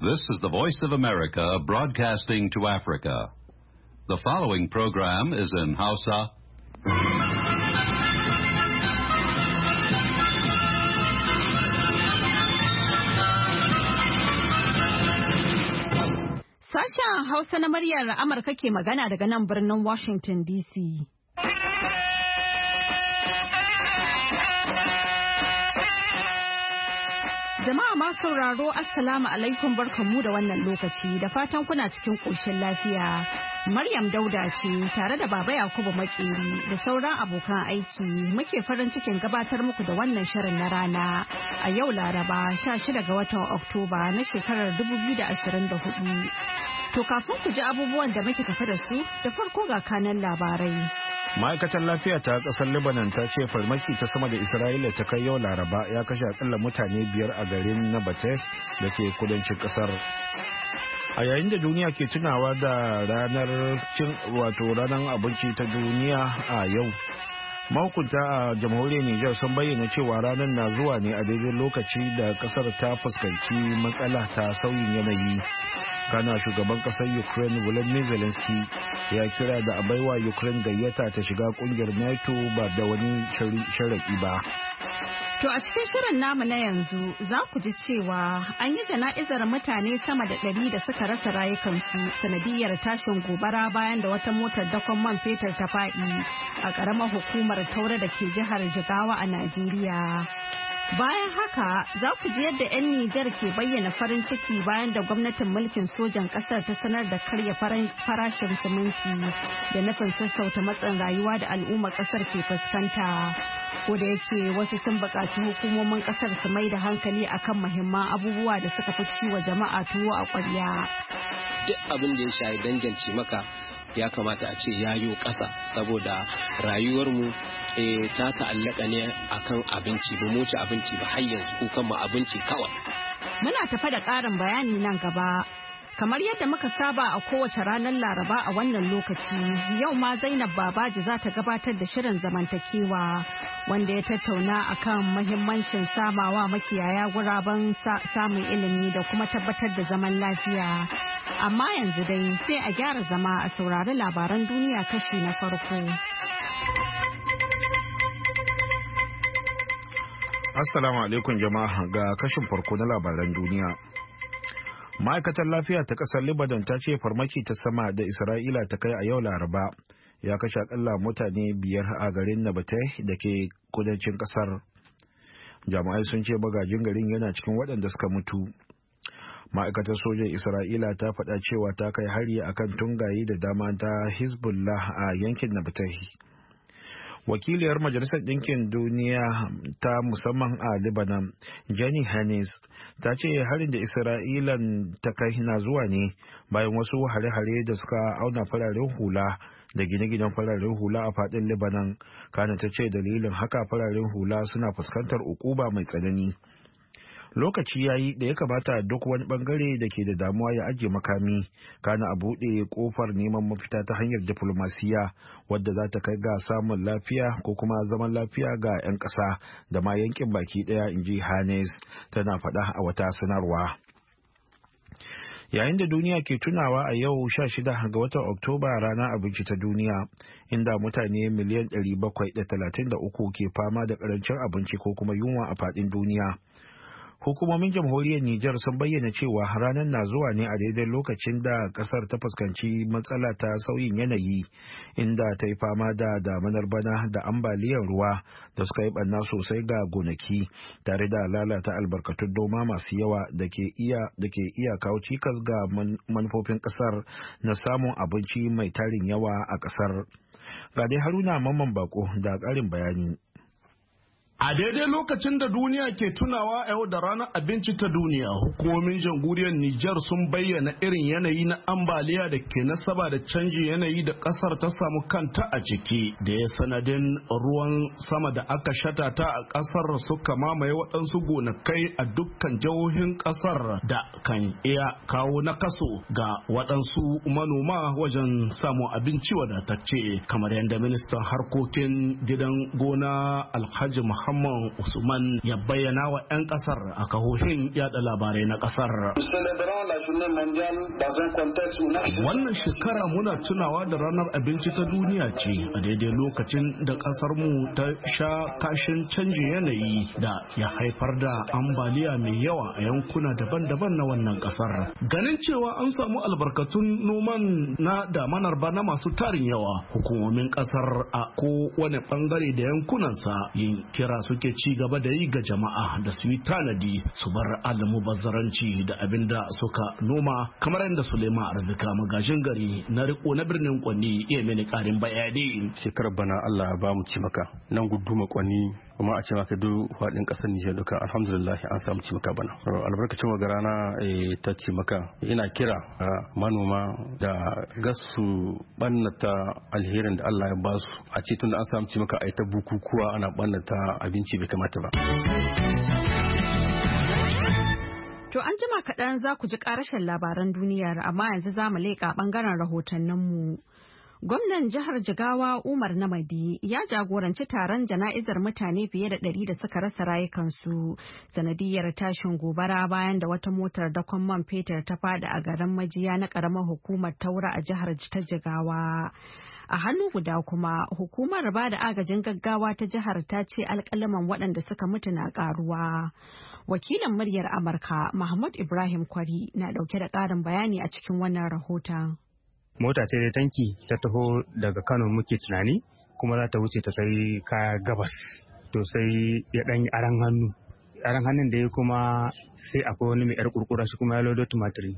This is the Voice of America broadcasting to Africa. The following program is in Hausa. Sashen Hausa na muryar Amurka ke magana daga nan birnin Washington DC. Jama'a masu sauraro Assalamu alaikum barkanmu da wannan lokaci da fatan kuna cikin ƙoshin lafiya. Maryam Dauda ce tare da Baba Yakubu Makeri da sauran abokan aiki muke farin cikin gabatar muku da wannan shirin na rana a yau Laraba 16 ga watan Oktoba na shekarar 2024. To kafin ku ji abubuwan da muke tafi da su da farko ga kanan labarai. Ma'aikatar lafiya ta kasar Lebanon ta ce farmaki ta sama da Isra'ila ta kai yau Laraba ya kashe akalla mutane 5 a garin Nabateh da ke kudancin kasar. A yayin da duniya ke tunawa da ranar abinci ta duniya a yau, mahukunta a jamhuriyar Nijar sun bayyana cewa ranar na zuwa ne a daidai lokaci da kasar ta fuskanci matsala ta sauyin yanayi. Kana shugaban kasar Ukraine Volodymyr Zelensky ya kira da a baiwa Ukraine gayyata ta shiga kungiyar NATO ba da wani sharaɗi ba. To a cikin shirin namu na yanzu za ku ji cewa an yi jana'izar mutane sama da 100 da suka rasa rayukansu sanadiyar tashin gobara bayan da wata motar dakon man fetur ta faɗi a ƙaramar hukumar Taura da ke jihar Jigawa a Najeriya. Bayan haka za ku ji yadda 'yan Nijar ke bayyana farin ciki bayan da gwamnatin mulkin sojan ƙasar ta sanar da karya farashin siminti da nufin sassauta matsin rayuwa da al'ummar ƙasar ke fuskanta. Ko da yake wasu sun buƙaci hukumomin ƙasar su mai da hankali akan muhimman abubuwa da suka fi ciwa jama'a tuwo a ƙwarya. Duk abin da ya shafi dangance maka ya kamata a ce yayo ƙasa saboda rayuwarmu ta ta'allaka ne akan abinci ba mu ci abinci ba har yanzu ko kan abinci kawai. Muna tafa da ƙarin bayani nan gaba. Kamar yadda muka saba a kowace ranar Laraba a wannan lokaci, yau ma Zainab Babaji za ta gabatar da shirin zamantakewa wanda ya tattauna akan mahimmancin samawa makiyaya guraben samun ilimi da kuma tabbatar da zaman lafiya. Amma yanzu dai sai a gyara zama a saurari labaran duniya kashi na farko. Assalamu alaikum jama'a ga kashin farko na labaran duniya. Ma'aikatar lafiya ta kasar Lebanon ta ce farmaki ta sama da Isra'ila ta kai a yau Laraba ya kashe akalla mutane 5 a garin Nabateh da ke kudancin kasar. Jami'ai sun ce bagajin garin yana cikin waɗanda suka mutu. Ma'aikatar sojan Isra'ila ta faɗa cewa ta kai hari akan tungaye da dama ta Hezbollah a yankin Nabateh. Wakiliyar Majalisar Ɗinkin Duniya ta musamman a Lebanon, Jenny Hannes, ta ce harin da Isra'ilan ta kai na zuwa ne bayan wasu hare-hare da suka auna fararen hula da gine-ginen fararen hula a faɗin Lebanon. Kana ta ce dalilin haka fararen hula suna fuskantar ukuba mai tsanani. Lokaci ya yi da ya kamata duk wani bangare da ke da damuwa ya ajiye makami, kana a buɗe ƙofar neman mafita ta hanyar diflomasiya wadda za ta kai ga samun lafiya ko kuma zaman lafiya ga 'yan ƙasa da ma yankin baki ɗaya, in ji Hannes tana faɗa a wata sanarwa. Yayin da duniya ke tunawa a yau 16 ga watan Oktoba ranar abinci ta duniya, inda mutane miliyan 733 ke fama da ƙarancin abinci ko kuma yunwa a faɗin duniya. Hukumomin jamhuriyar Nijar sun bayyana cewa ranar na zuwa ne a daidai lokacin da kasar ta fuskanci matsala ta sauyin yanayi, inda ta yi fama da damanar bana da ambaliyar ruwa da suka yi ɓanna sosai ga gonaki tare da lalata albarkatun noma masu yawa da ke iya kawo cikas ga manufofin kasar na samun abinci mai tarin yawa a kasar. Ga dai Haruna Mamman Bako da ƙarin bayani. A daidai lokacin da duniya ke tunawa a yau da ranar abinci ta duniya, hukumomin jamhuriyar Nijar sun bayyana irin yanayi na ambaliya da ke nasaba da canjin yanayi da kasar ta samu kanta a ciki, da ya sanadin ruwan sama da aka shata ta a kasar suka mamaye waɗansu gonakai a dukkan jihohin kasar da kan iya kawo nakaso ga waɗansu manoma wajen samun abinci wadatacce, kamar yadda ministan harkokin gidan gona Alhaji Muhammad Usman ya bayyana wa 'yan kasar a kahohin yada labarai na kasar. Wannan shekara muna tunawa da ranar abinci ta duniya ce a daidai lokacin da kasar mu ta sha kashin canjin yanayi da ya haifar da ambaliya mai yawa a yankuna daban-daban na wannan kasar. Ganin cewa an samu albarkatun noman na damanar bana masu tarin yawa, hukumomin kasar a kowane bangare da yankunansa yin kira suke ci gaba da yi ga jama'a da su yi tanadi su bar almubazzaranci da abin da suka noma, kamar yadda Suleiman Arzika magajin gari na riko na birnin Kwanni ya mini karin bayani. Shekarar bana Allah ba mu ci maka nan guduma Kwanni kuma a ce maka duk faɗin ƙasar Nijar duka alhamdulillah an samu ci maka bana. Albarkacin wa rana ta ci maka ina kira manoma da gasu ɓannata alherin da Allah ya basu a ce tun da an samu ci maka a ta bukukuwa ana ɓannata abinci bai kamata ba. To an jima kaɗan za ku ji ƙarashin labaran duniyar, amma yanzu za mu leƙa ɓangaren rahotanninmu. Gwamnan jihar Jigawa Umar Namadi ya jagoranci taron jana'izar mutane fiye da 100 da suka rasa rayukansu sanadiyar tashin gobara bayan da wata motar dakon man fetur ta fada a garin Majiya na ƙaramar hukumar Taura a jihar ta Jigawa. A hannu guda kuma hukumar ba da agajin gaggawa ta jihar ta ce alƙalaman waɗanda suka mutu na ƙaruwa. Wakilin muryar Amurka Mahmud Ibrahim Kwari na ɗauke da ƙarin bayani a cikin wannan rahoton. Mota ce da tanki ta taho daga Kano muke tunani kuma za ta wuce ta kai kaya gabas. To sai ya ɗan yi aran hannu. Aran hannun da ya kuma sai akwai wani mai 'yar kurkura shi kuma ya lodo tumatiri.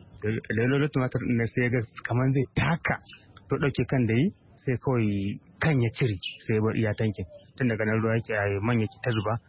Da ya lodo tumatir ɗin sai ya ga kamar zai taka. To ɗauke kan da yi sai kawai kan ya cire sai ya bar iya tankin. Tun daga nan ruwa yake man yake ta zuba.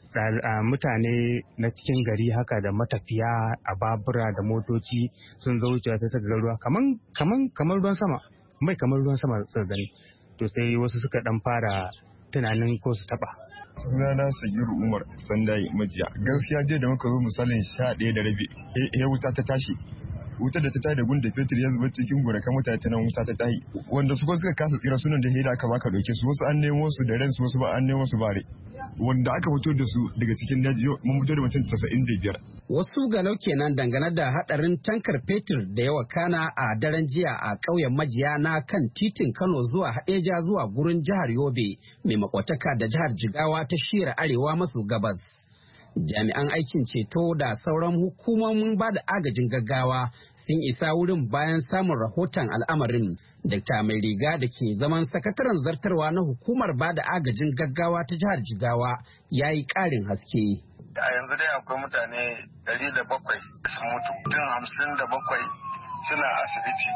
Mutane na cikin gari haka da matafiya a babura da motoci sun zo wucewa sai suka ga ruwa kamar ruwan sama, mai kamar ruwan sama suka gani. To sai wasu suka dan fara tunanin ko su taba. Sunana Sagiru Umar Sandai Majiya. Gaskiya je da muka zo misalin 11:30 wuta ta tashi. Wutar da ta tayi da gunda fetur ya zuba cikin gonakan mutane ta nan wuta ta tayi. Wanda su suka kasa tsira sunan da hira aka baka dauke su, wasu an nemo su da ransu, wasu ba an nemo su bare. Wanda aka fito da su daga cikin daji mun fito da mutum 95. Wasu ganau kenan dangane da hadarin tankar fetur da yawa kana a daren jiya a ƙauyen Majiya na kan titin Kano zuwa Hadeja zuwa gurin jihar Yobe mai makwataka da jihar Jigawa ta shira arewa maso gabas. Jami'an aikin ceto da sauran hukumomin ba da agajin gaggawa sun isa wurin bayan samun rahoton al'amarin. Dr. Mai Riga da ke zaman sakataren zartarwa na hukumar ba da agajin gaggawa ta jihar Jigawa ya yi ƙarin haske. A yanzu dai akwai mutane 107 sun mutu, mutum 57 suna asibiti.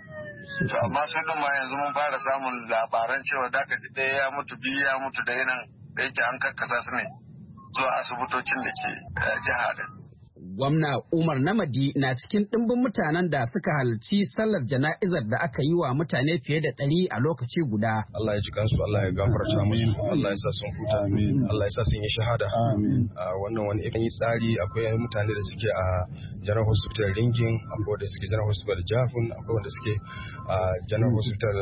To amma su ma yanzu mun fara samun labaran cewa dakaci ɗaya ya mutu, biyu ya mutu da yanan da yake an karkasa su ne zuwa asibitocin da ke jiha din. Gwamna Umar Namadi na cikin ɗimbin mutanen da suka halarci sallar jana'izar da aka yi wa mutane fiye da 100 a lokaci guda. Allah ya ji kansu, Allah ya gafarta musu, Allah ya sa sun huta, Allah ya sa sun yi shahada. Wannan wani irin tsari, akwai mutane da suke a General Hospital Ringin, akwai wanda suke General Hospital Jafun, akwai wanda suke a General Hospital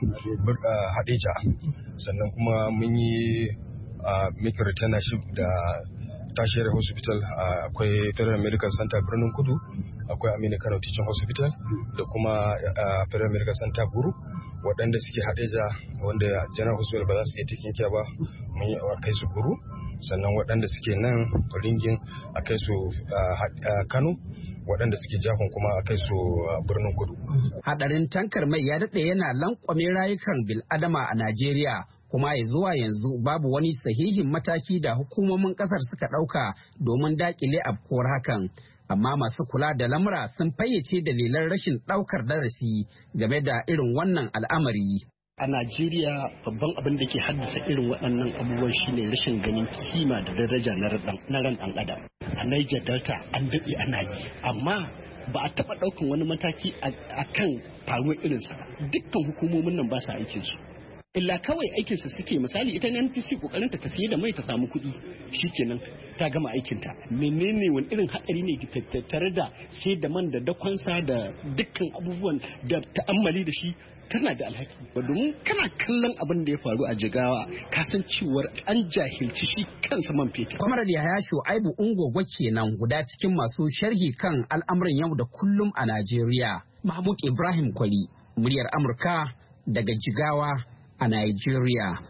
Hadeja. Sannan kuma mun yi make retainership da Tashiyar Hospital, akwai Federal Medical Center Birnin Kudu, akwai Aminu Kano Teaching Hospital da kuma Federal Medical Center Buru, waɗanda suke Hadeja wanda General Hospital ba za su iya taking care ba, mun yi a kai su Buru. Sannan waɗanda suke nan Ringin a kai su Kano, waɗanda suke Jafin kuma a kai su Birnin Kudu. Hadarin tankar mai ya daɗe yana lankwame rayukan bil'adama a Najeriya. Kuma ya zuwa yanzu babu wani sahihin mataki da hukumomin kasar suka ɗauka domin dakile afkuwar hakan. Amma masu kula da lamura sun fayyace dalilan rashin ɗaukar darasi game da irin wannan al'amari. A Najeriya babban abin da ke haddasa irin waɗannan abubuwan shine rashin ganin kima da daraja na ran ɗan adam. A Niger Delta an daɗe ana yi, amma ba a taɓa ɗaukan wani mataki a kan faruwar irinsa. Dukkan hukumomin nan ba sa aikinsu. Illa kawai aikinsa suke, misali ita NPC kokarinta ta siye da mai ta samu kuɗi, shikenan ta gama aikinta. Menene wani irin haɗari ne tattare da sai da man da dakonsa da dukkan abubuwan da ta'ammali da shi tana da alhaki ba, domin kana kallon abin da ya faru a Jigawa ka san cewar an jahilci shi kansa man fetur. Kwamar Yahaya Shu'aibu Ungwagwa kenan guda cikin masu sharhi kan al'amuran yau da kullum a Najeriya. Mahmud Ibrahim Kwali, muryar Amurka daga Jigawa a Najeriya.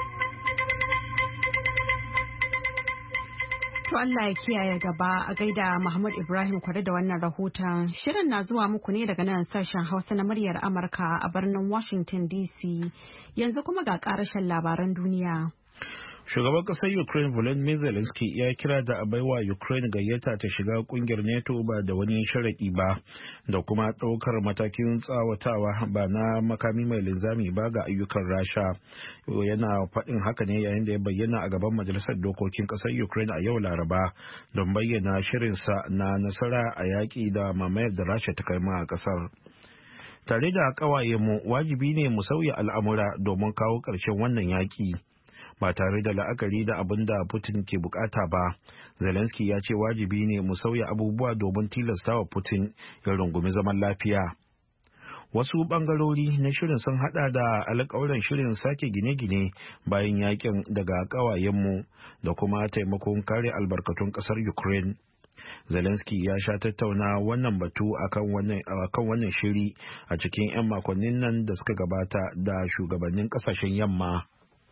To Allah ya kiyaye gaba a gaida Mahmud Ibrahim Kwari da wannan rahoton. Shirin na zuwa muku ne daga nan sashen Hausa na muryar Amurka a birnin Washington DC. Yanzu kuma ga karashen labaran duniya. Shugaban ƙasar Ukraine Volodymyr Zelensky ya kira da a baiwa Ukraine gayyata ta shiga kungiyar NATO ba da wani sharaɗi ba da kuma ɗaukar matakin tsawatawa ba na makami mai linzami ba ga ayyukan Rasha. Yana faɗin haka ne yayin da ya bayyana a gaban Majalisar Dokokin ƙasar Ukraine a yau Laraba don bayyana shirinsa na nasara a yaƙi da mamayar da Rasha ta kai ma a ƙasar. Tare da ƙawayenmu wajibi ne mu sauya al'amura domin kawo ƙarshen wannan yaƙi. Ba tare da la'akari da abin da Putin ke bukata ba. Zelensky ya ce wajibi ne mu sauya abubuwa domin tilastawa Putin ya rungumi zaman lafiya. Wasu bangarori na shirin sun hada da alƙawuran shirin sake gine-gine bayan yakin daga ƙawayenmu da kuma taimakon kare albarkatun ƙasar Ukraine. Zelensky ya sha tattauna wannan batu akan wannan shiri a cikin 'yan makonnin nan da suka gabata da shugabannin ƙasashen yamma.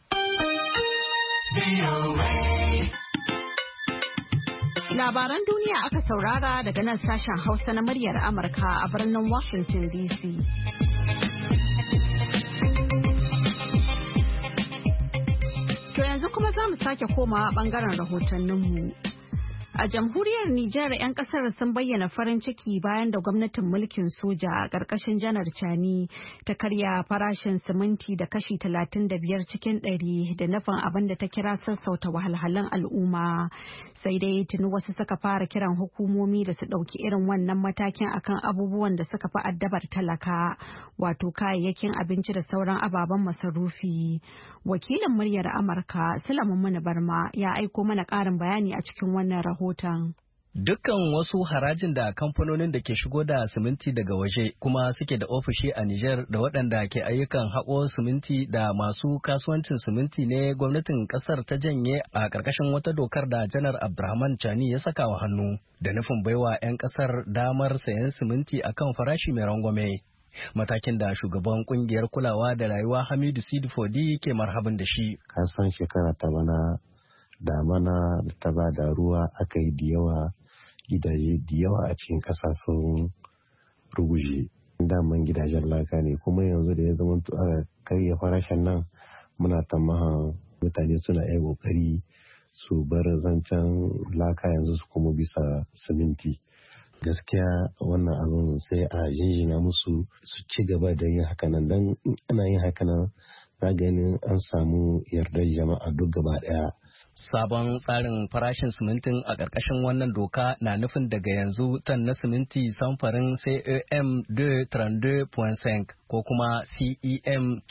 Labaran duniya aka saurara daga nan sashen Hausa na muryar Amurka a birnin Washington DC. To yanzu kuma za mu sake komawa bangaren rahotanninmu. A jamhuriyar Nijar 'yan kasar sun bayyana farin ciki bayan da gwamnatin mulkin soja a ƙarƙashin Janar Chani ta karya farashin siminti da kashi 35 cikin 100 da nufin abin da ta kira sassauta wahalhalun al'umma. Sai dai tuni wasu suka fara kiran hukumomi da su ɗauki irin wannan matakin akan abubuwan da suka fi addabar talaka, wato kayayyakin abinci da sauran ababen masarufi. Wakilin muryar Amurka Sulaiman Muni Barma ya aiko mana ƙarin bayani a cikin wannan rahoton. Dukkan wasu harajin da kamfanonin da ke shigo da siminti daga waje kuma suke da ofishi a Nijar da waɗanda ke ayyukan haƙo siminti da masu kasuwancin siminti ne gwamnatin ƙasar ta janye a ƙarƙashin wata dokar da Janar Abdurrahman Chani ya saka wa hannu da nufin baiwa 'yan ƙasar damar sayan siminti akan farashi mai rangwame. Matakin da shugaban kungiyar kulawa da rayuwa Hamidu Sidifodi ke marhaban da shi. Kasan shekara ta bana damana da ta ba da ruwa aka yi da yawa, gidaje da yawa a cikin ƙasa sun ruguje. Daman gidajen laka ne, kuma yanzu da ya zama aka karya farashin nan muna tamahan mutane suna iya kokari su bar zancen laka yanzu su kuma bisa siminti. Gaskiya wannan abin sai a jinjina musu su ci gaba da yin hakanan, don ana yin hakanan na ganin an samu yardar jama'a duk gaba daya. Sabon tsarin farashin simintin a ƙarƙashin wannan doka na nufin daga yanzu tan na siminti samfarin CEM 232.5 ko kuma CEM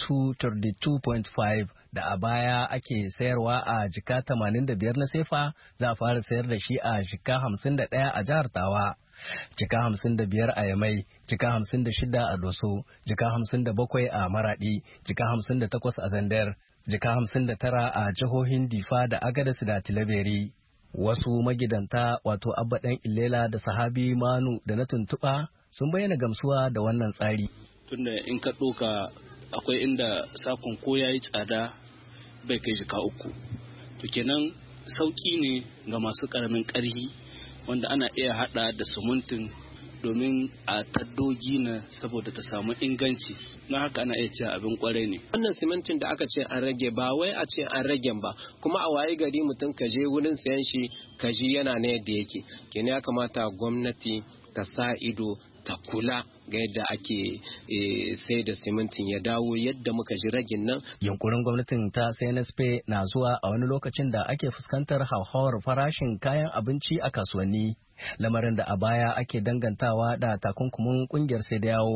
232.5 da a baya ake sayarwa a jika 85 na sefa, za a fara sayar da shi a jika 51 a jihar Tawa. Jika 55 a Yamai, jika 56 a Doso, jika 57 a Maradi, jika 58 a Zandar, jika 59 a jihohin Difa da Agadez da Tilaberi. Wasu magidanta wato Abba ɗan Ilela da Sahabi Manu da na tuntuɓa sun bayyana gamsuwa da wannan tsari. Tunda in ka ɗoka akwai inda sakon ko ya yi tsada bai kai jika 3. To kenan sauƙi ne ga masu ƙaramin ƙarhi wanda ana iya hada da sumuntin domin a taddogi na saboda ta samu inganci, na haka ana iya cewa abin kwarai ne. Wannan simintin da aka ce an rage ba wai a ce an rage ba, kuma a waye gari mutum ka je wurin sayan shi ka ji yana na yadda yake. Kenan ya kamata gwamnati ta sa ido ta kula ga yadda ake sai da simintin ya dawo yadda muka ji ragin nan. Yunkurin gwamnatin ta CNSP na zuwa a wani lokacin da ake fuskantar hauhawar farashin kayan abinci a kasuwanni, lamarin da a baya ake dangantawa da takunkumin kungiyar sai da yawo.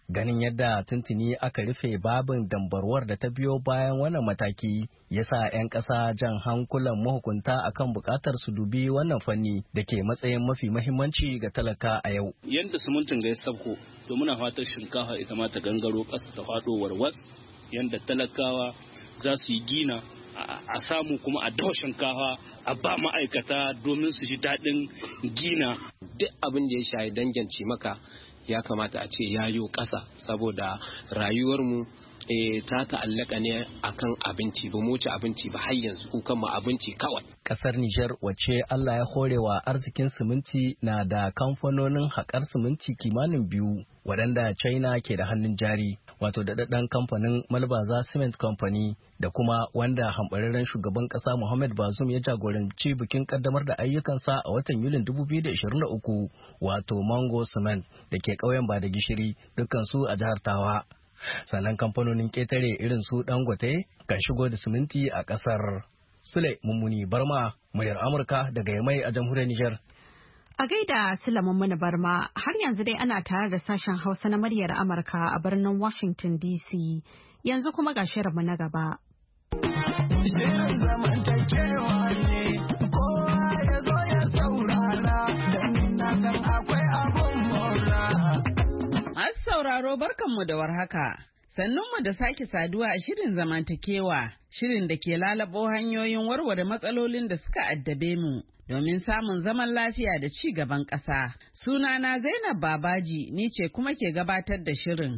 Ganin yadda tuntuni aka rufe babin dambarwar da ta biyo bayan wannan mataki ya sa 'yan ƙasa jan hankulan mahukunta akan buƙatar su dubi wannan fanni da ke matsayin mafi mahimmanci ga talaka a yau. Yadda simintin ga ya sabko, to muna fatan shinkafa ita ma ta gangaro ƙasa ta faɗo warwas, yadda talakawa za su yi gina a samu kuma a dawo shinkafa a ba ma'aikata domin su ji daɗin gina. Duk abin da ya shayi dangance maka ya kamata a ce yayo ƙasa saboda rayuwarmu ta ta'allaka ne akan abinci, ba mu ci abinci ba har yanzu kukan mu abinci kawai. Kasar Nijar wacce Allah ya horewa arzikin siminti na da kamfanonin haƙar siminti kimanin 2 waɗanda China ke da hannun jari, wato daɗaɗɗen kamfanin Malbaza Cement Company da kuma wanda hambararren shugaban ƙasa Muhammad Bazoum ya jagoranci bikin ƙaddamar da ayyukansa a watan Yulin 2023, wato Mango Cement da ke ƙauyen Bada Gishiri, dukkansu a jihar Tawa. Sannan kamfanonin ƙetare irin su Dangote kan shigo da siminti a ƙasar. Sule Mummuni Barma, muryar Amurka daga Yamai a jamhuriyar Nijar. A gaida Sule Mummuni Barma, har yanzu dai ana tare da sashen Hausa na muryar Amurka a birnin Washington DC. Yanzu kuma ga shirinmu na gaba. Shirin zamantakewa ne, kowa ya zo ya saurara, don na san akwai abun mora. Masu sauraro barkanmu da warhaka. Sannunmu da sake saduwa a shirin zamantakewa, shirin da ke lalabo hanyoyin warware matsalolin da suka addabe mu domin samun zaman lafiya da ci gaban ƙasa. Sunana Zainab Babaji, ni ce kuma ke gabatar da shirin.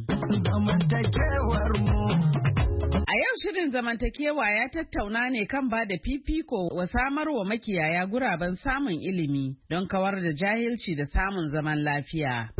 A yau shirin zamantakewa ya tattauna ne kan ba da fifiko wa samar wa makiyaya guraben samun ilimi don kawar da jahilci da samun zaman lafiya.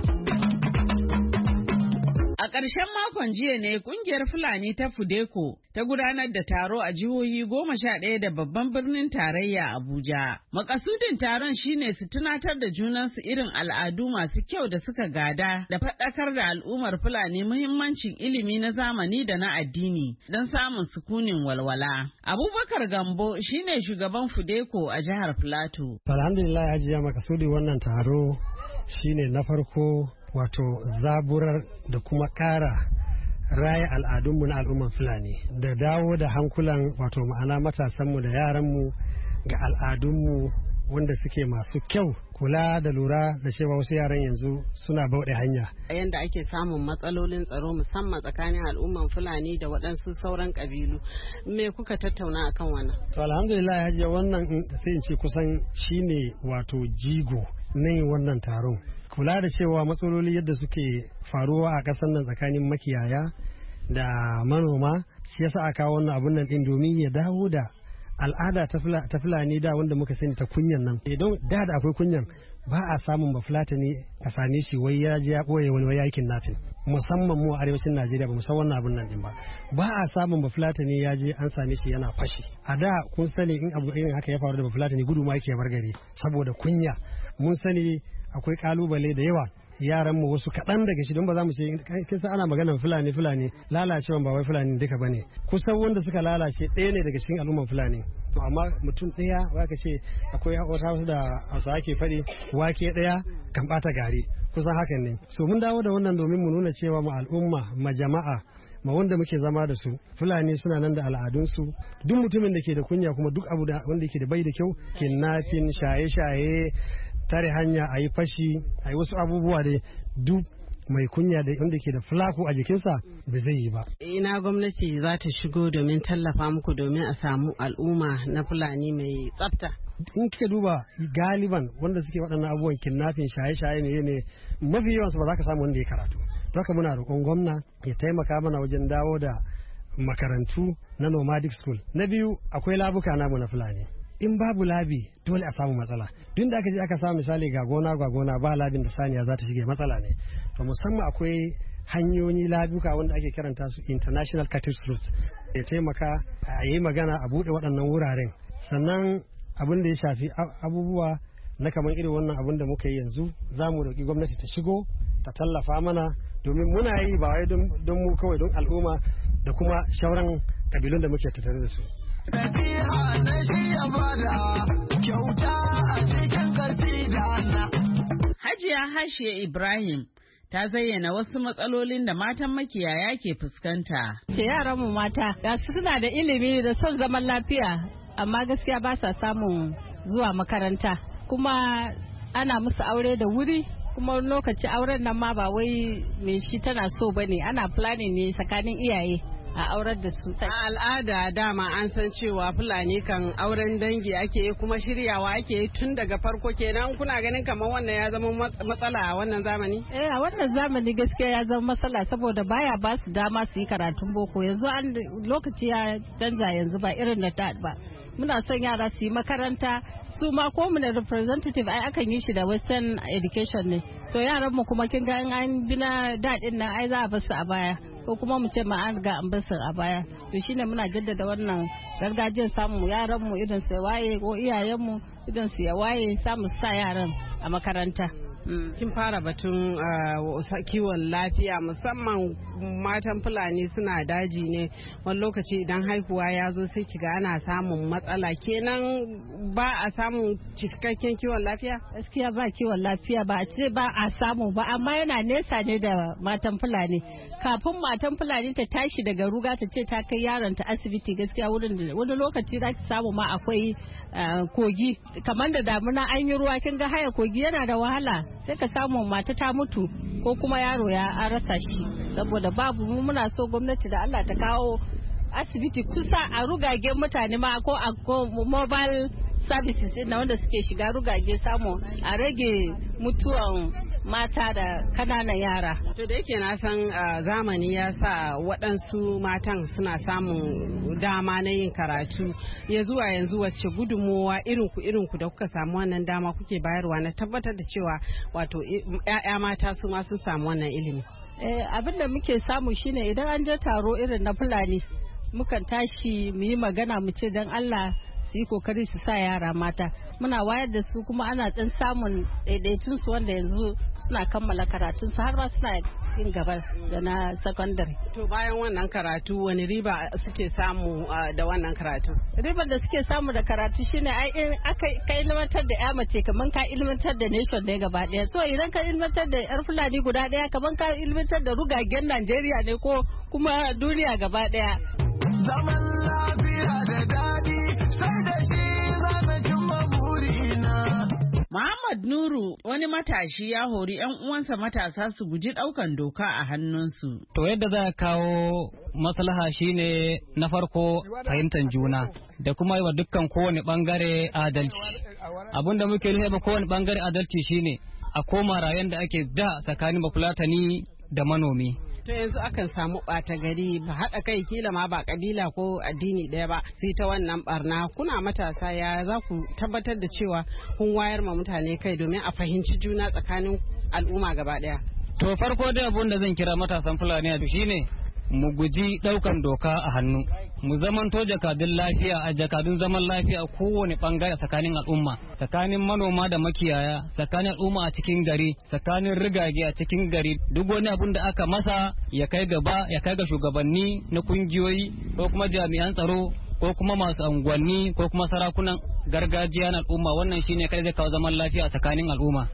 A ƙarshen makon jiya ne ƙungiyar Fulani ta Fudeko ta gudanar da taro a jihohi 11 da babban birnin tarayya Abuja. Makasudin taron shine su tunatar da junansu irin al'adu masu kyau da suka gada da faɗakar da al'ummar Fulani muhimmancin ilimi na zamani da na addini don samun sukunin walwala. Abubakar Gambo shine shugaban Fudeko a jihar Plateau. Alhamdulillah, Hajiya, makasudin wannan taro shine na farko wato zaburar da kuma ƙara raya al'adunmu na al'umman Fulani da dawo da hankulan wato ma'ana matasanmu da yaranmu ga al'adunmu wanda suke masu kyau, kula da lura da cewa wasu yaran yanzu suna bauɗe hanya. Yanda ake samun matsalolin tsaro musamman tsakanin al'umman Fulani da waɗansu sauran ƙabilu, me kuka tattauna akan wannan? To alhamdulillah, Hajiya, wannan sai in ce kusan shine wato jigo na yin wannan taron. Kula da cewa matsaloli yadda suke faruwa a ƙasar nan tsakanin makiyaya da manoma, shi yasa aka kawo wannan abun nan din domin ya dawo da al'ada ta Fulani da wanda muka sani ta kunyan nan. Idan da akwai kunyan ba a samun ba Fulatani a same shi wai ya je ya ɓoye wani yakin nafin, musamman mu a arewacin Najeriya ba mu san wannan abun nan din ba. Ba a samun ba Fulatani ya je an same shi yana fashi. A da kun sani in abu irin haka ya faru da ba Fulatani gudu ma yake bar gari saboda kunya. Mun sani akwai kalubale da yawa, yaran mu wasu kaɗan daga shi, don ba za mu ce kin san ana maganar Fulani lalacewa ba wai Fulani duka bane, kusan wanda suka lalace ɗaya ne daga cikin al'umman Fulani. To amma mutum ɗaya waka ce akwai wasu da Hausa ake faɗi wake ɗaya kan ɓata gari, kusan hakan ne. So mun dawo da wannan domin mu nuna cewa mu al'umma ma jama'a ma wanda muke zama da su Fulani suna nan da al'adunsu. Duk mutumin da ke da kunya kuma duk abu da wanda ke da bai da kyau, kidnapping, shaye-shaye, tare hanya, a yi fashi, a yi wasu abubuwa da duk mai kunya da wanda ke da fulaku a jikinsa ba zai yi ba. Ina gwamnati za ta shigo domin tallafa muku domin a samu al'umma na Fulani mai tsafta? In kika duba galiban wanda suke waɗannan abubuwan kidnapping, shaye-shaye ne mafi yawansu ba za ka samu wanda ya karatu. Don haka muna roƙon gwamna ya taimaka mana wajen dawo da makarantu na nomadic school. Na biyu, akwai labuka namu na Fulani. In babu labi dole a samu matsala. Duk da aka je aka samu misali ga gona ba labin da saniya za ta shige, matsala ne. To musamman akwai hanyoyi labuka wanda ake karanta su international cattle routes, ya taimaka a yi magana a buɗe waɗannan wuraren. Sannan abin da ya shafi abubuwa na kamar irin wannan abin da muka yi yanzu, za mu roƙi gwamnati ta shigo ta tallafa mana, domin muna yi ba wai don mu kawai, don al'umma da kuma shauran kabilun da muke tattare da su. Nasiha na shi ya bada kyauta a cikin kasida na. Hajiya Hashiya Ibrahim ta zayyana wasu matsalolin da matan makiyaya ke fuskanta. Ce yaran mu mata ga suna da ilimi da son zaman lafiya amma gaskiya ba sa samun zuwa makaranta kuma ana musu aure da wuri kuma lokaci auren nan ma ba wai mai shi tana so bane ana planning ne tsakanin iyaye a aurar da su. A al'ada dama an san cewa Fulani kan auren dangi ake yi kuma shiryawa ake yi tun daga farko kenan kuna ganin kamar wannan ya zama matsala a wannan zamani? A wannan zamani gaskiya ya zama matsala saboda baya ba su dama su yi karatun boko yanzu lokaci ya canza yanzu ba irin na da ba. Muna son yara su yi makaranta su ma ko mu da representative ai akan yi shi da western education ne to yaran mu kuma kin ga an bina dadin nan ai za a basu a baya ko kuma mu ce ma an ga an basu a baya to shine muna jaddada wannan gargajiyar samu yaran mu idan su waye ko iyayen mu idan su ya waye samu sa yaran a makaranta. Kin fara batun kiwon lafiya musamman matan Fulani suna daji ne wani lokaci idan haihuwa ya zo sai kiga ana samun matsala kenan ba a samun cikakken kiwon lafiya? Gaskiya ba kiwon lafiya ba a ce ba a samu ba amma yana nesa ne da matan Fulani kafin matan Fulani ta tashi daga ruga ta ce ta kai yaron ta asibiti gaskiya wani lokaci za ki samu ma akwai kogi kamar da damuna an yi ruwa kin ga haya kogi yana da wahala sai ka samu mata ta mutu ko kuma yaro ya rasa shi saboda babu mu muna so gwamnati da Allah ta kawo asibiti kusa a rugagen mutane ma ko a mobile services na wanda suke shiga rugage samu a rage mutuwan mata da kananan yara. To da yake na san zamani ya sa waɗansu matan suna samun dama na yin karatu ya zuwa yanzu wacce gudunmowa irinku da kuka samu wannan dama kuke bayarwa na tabbatar da cewa wato 'ya'ya mata su ma sun samu wannan ilimi. Abin da muke samu shine idan an je taro irin na Fulani mukan tashi mu yi magana mu ce don Allah su yi kokari su sa yara mata muna wayar da su kuma ana dan samun daidaitun su wanda yanzu suna kammala karatun su har ma suna yin gaba da na secondary. To bayan wannan karatu wani riba suke samu da wannan karatu? Ribar da suke samu da karatu shine ai in ka ilmantar da ya mace kaman ka ilmantar da nation ne gaba daya. So idan ka ilmantar da yar Fulani guda daya kaman ka ilmantar da rugagen Najeriya ne ko kuma duniya gaba daya. Zaman lafiya da daɗi sai da shi zana cimma burina. Muhammad Nuru wani matashi ya hori 'yan uwansa matasa su guji ɗaukan doka a hannunsu. To yadda za a kawo maslaha shine na farko fahimtar juna da kuma yi wa dukkan kowane bangare adalci. Abin da muke nufi ba kowane bangare adalci shine a koma rayuwar da ake da tsakanin bafulatani da manomi. To yanzu akan samu ɓata gari ba haɗa kai kila ma ba kabila ko addini ɗaya ba sai ta wannan barna kuna matasa ya za ku tabbatar da cewa kun wayar ma mutane kai domin a fahimci juna tsakanin al'umma gaba ɗaya. To farko da abun da zan kira matasan Fulani a shine mu guji ɗaukan doka a hannu mu zamanto jakadun lafiya a jakadun zaman lafiya a kowane bangare tsakanin al'umma tsakanin manoma da makiyaya tsakanin al'umma a cikin gari tsakanin rigage a cikin gari duk wani abun da aka masa ya kai gaba ya kai ga shugabanni na kungiyoyi ko kuma jami'an tsaro ko kuma masu unguwanni ko kuma sarakunan gargajiya na al'umma wannan shine kai zai kawo zaman lafiya a tsakanin al'umma.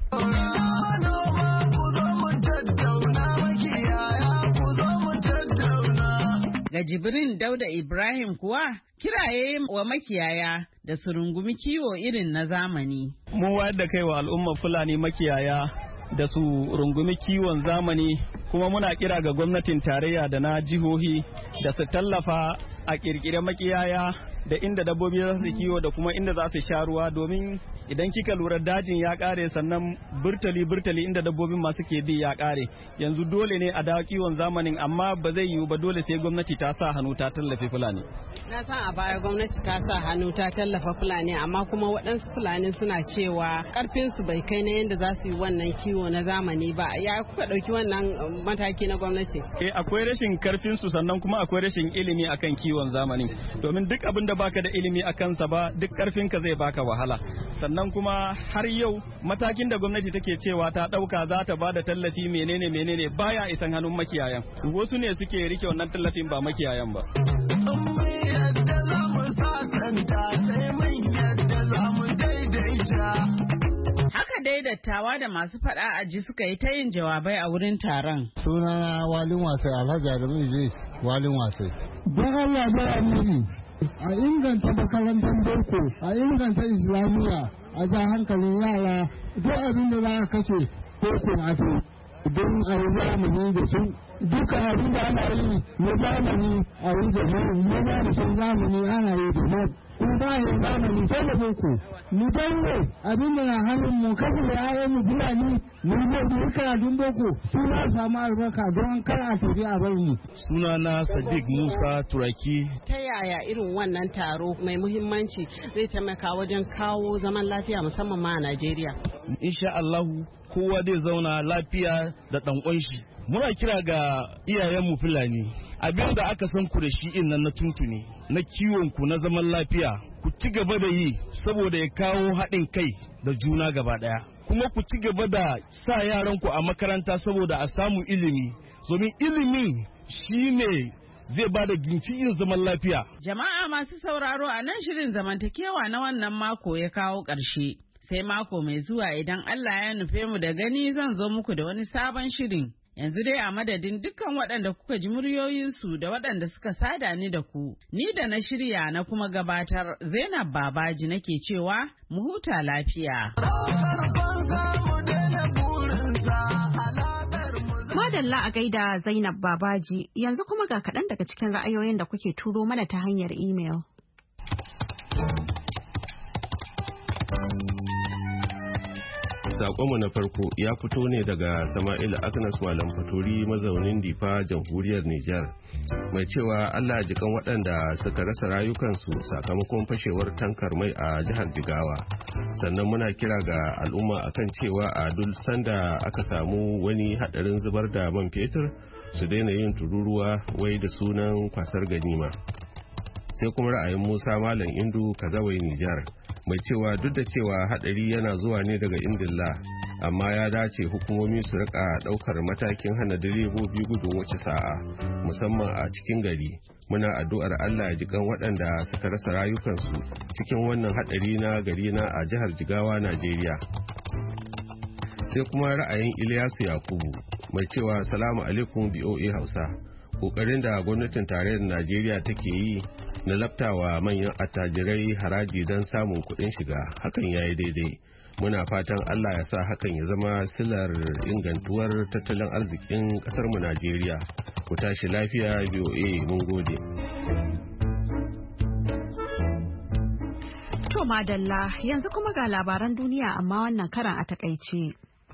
Ga Jibrin Dauda Ibrahim kuwa kiraye wa makiyaya da su rungumi kiwo irin na zamani. Mun wayar da kai wa al'ummar Fulani makiyaya da su rungumi kiwon zamani kuma muna kira ga gwamnatin tarayya da na jihohi da su tallafa a kirkire makiyaya da inda dabbobi za su kiwo da kuma inda za su sha ruwa domin idan kika lura dajin ya kare sannan burtali inda dabbobin masu ke bi ya kare yanzu dole ne a dawo kiwon zamanin amma ba zai yiwu ba dole sai gwamnati ta sa hannu ta tallafi Fulani. Na san a baya gwamnati ta sa hannu ta tallafa Fulani amma kuma waɗansu Fulani suna cewa karfin su bai kai na yadda za su yi wannan kiwo na zamani ba ya kuka ɗauki wannan mataki na gwamnati? Akwai rashin karfin su sannan kuma akwai rashin ilimi akan kiwon zamani domin duk abin da baka da ilimi a kansa ba duk karfin ka zai baka wahala sannan kuma har yau matakin da gwamnati take cewa ta dauka za ta bada tallafi menene baya isan hannun makiyayan wasu ne suke rike wannan tallafin ba makiyayan ba. Haka dai dattawa da masu faɗa a ji suka yi ta yin jawabai a wurin taron. Sunana Walin Wasai Alhaji Adamu Idris Walin Wasai. Don Allah da amiri a inganta makarantar boko, a inganta islamiyya, a ja hankalin yara duk abin da za a kashe boko a don a yi zamani da su. Duka abin da ana yi na zamani a yi da mu, na zamani ana yi da mu. In ba yin zamani sai da boko. Mu danne abin da na hannun mu kasu da yayan mu fulani mu yi karatun boko su na samu albarka don kar a tafi a bar mu. Sunana Sadiq Musa Turaki. Ta yaya irin wannan taro mai muhimmanci zai taimaka wajen kawo zaman lafiya musamman ma a Najeriya? Insha Allahu kowa zai zauna lafiya da ɗan shi. Muna kira ga iyayenmu Fulani, abin da aka san ku da shi in nan na tuntuni, na kiwon ku na zaman lafiya, ku ci gaba da yi saboda ya kawo haɗin kai da juna gaba ɗaya. Kuma ku ci gaba da sa yaranku a makaranta saboda a samu ilimi, domin ilimi shi ne zai ba da ginshiƙin zaman lafiya. Jama'a masu sauraro a nan shirin zamantakewa na wannan mako ya kawo ƙarshe. Sai mako mai zuwa idan Allah ya nufe mu da gani zan zo muku da wani sabon shirin. Yanzu dai a madadin dukkan waɗanda kuka ji muryoyinsu da waɗanda suka sada ni da ku, ni da na shirya na kuma gabatar Zainab Babaji nake cewa mu huta lafiya. Madalla a gaida Zainab Babaji, yanzu kuma ga kaɗan daga cikin ra'ayoyin da kuke turo mana ta hanyar imel. Sakonmu na farko ya fito ne daga Sama'il Agnes Malam Fatori mazaunin Difa, Jamhuriyar Nijar. Mai cewa Allah jikan waɗanda suka rasa rayukansu sakamakon fashewar tankar mai a jihar Jigawa. Sannan muna kira ga al'umma akan cewa a duk sanda aka samu wani haɗarin zubar da man fetur su daina yin tururuwa wai da sunan kwasar ganima. Sai kuma ra'ayin Musa Malam Indu Kazawai Nijar. Mai cewa duk da cewa hadari yana zuwa ne daga indilla amma ya dace hukumomi su rika daukar matakin hana direbobi gudun wuce sa'a musamman a cikin gari. Muna addu'ar Allah ya jikan waɗanda suka rasa rayukansu cikin wannan hadari na gari na a jihar Jigawa, Najeriya. Sai kuma ra'ayin Ilyasu Yakubu mai cewa salamu alaikum BOA Hausa. Kokarin da gwamnatin tarayyar Najeriya take yi na laftawa manyan attajirai haraji don samun kuɗin shiga hakan ya yi daidai. Muna fatan Allah ya sa hakan ya zama silar ingantuwar tattalin arzikin ƙasarmu Najeriya. Ku tashi lafiya BOA, mun gode. To madalla, yanzu kuma ga labaran duniya amma wannan karan a takaice.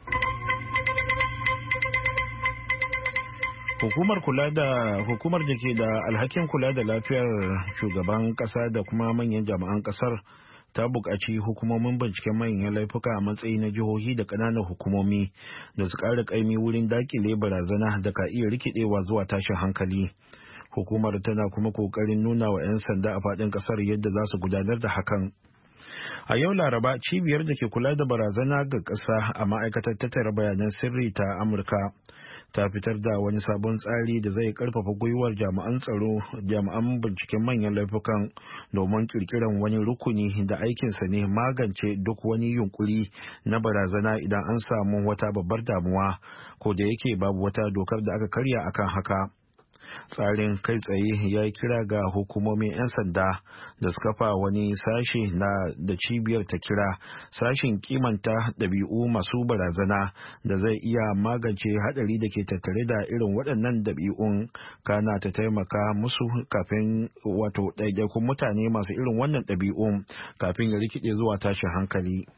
Hukumar da ke da alhakin kula da lafiyar shugaban kasa da kuma manyan jami'an kasar ta buƙaci hukumomin binciken manyan laifuka a matsayi na jihohi da ƙananan hukumomi da su ƙara ƙaimi wurin dakile barazana da ka iya rikidewa zuwa tashin hankali. Hukumar tana kuma ƙoƙarin nuna wa 'yan sanda a faɗin ƙasar yadda za su gudanar da hakan. A yau Laraba, cibiyar da ke kula da barazana ga ƙasa a ma'aikatar tattara bayanan sirri ta Amurka ta fitar da wani sabon tsari da zai karfafa gwiwar jami'an binciken manyan laifukan domin kirkiran wani rukuni da aikinsa ne magance duk wani yunkuri na barazana idan an samu wata babbar damuwa, ko da yake babu wata dokar da aka karya akan haka. Tsarin kai tsaye ya yi kira ga hukumomin 'yan sanda da su kafa wani sashe da cibiyar ta kira sashen kimanta ɗabi'u masu barazana da zai iya magance haɗari da ke tattare da irin waɗannan ɗabi'un, kana ta taimaka musu kafin wato ɗaiɗaikun mutane masu irin wannan ɗabi'un kafin ya rikide zuwa tashin hankali.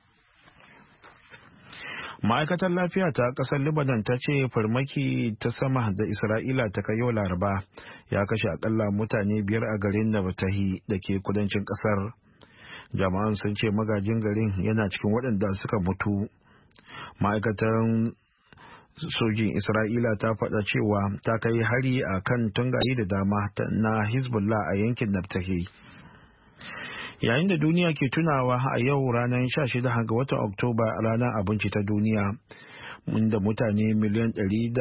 Ma'aikatar lafiya ta ƙasar Lebanon ta ce farmaki ta sama da Isra'ila ta kai yau Laraba ya kashe akalla mutane 5 a garin Nabatali da ke kudancin ƙasar. Jama'an sun ce magajin garin yana cikin waɗanda suka mutu. Ma'aikatar sojin Isra'ila ta faɗa cewa ta kai hari a kan tungaye da dama na Hezbollah a yankin Nabatali. Yayin da duniya ke tunawa a yau ranar 16 ga watan Oktoba a ranar abinci ta duniya, inda mutane miliyan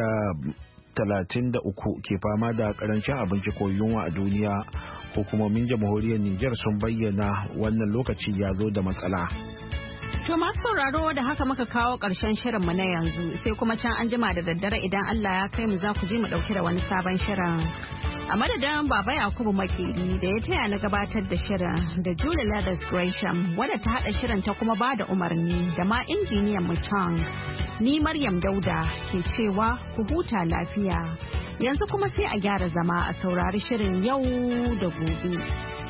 133 ke fama da karancin abinci ko yunwa a duniya, hukumomin jamhuriyar Nijar sun bayyana wannan lokaci ya zo da matsala. To masu sauraro da haka muka kawo ƙarshen shirinmu na yanzu sai kuma can an jima da daddare idan Allah ya kai mu za ku ji mu ɗauki da wani sabon shirin. A madadin Baba Yakubu Makeri da ya taya na gabatar da shirin da Julie Leathers Gresham wadda ta haɗa shirin ta kuma ba da umarni da ma injiniyan mu Chang. Ni Maryam Dauda ke cewa ku huta lafiya. Yanzu kuma sai a gyara zama a saurari shirin yau da gobe.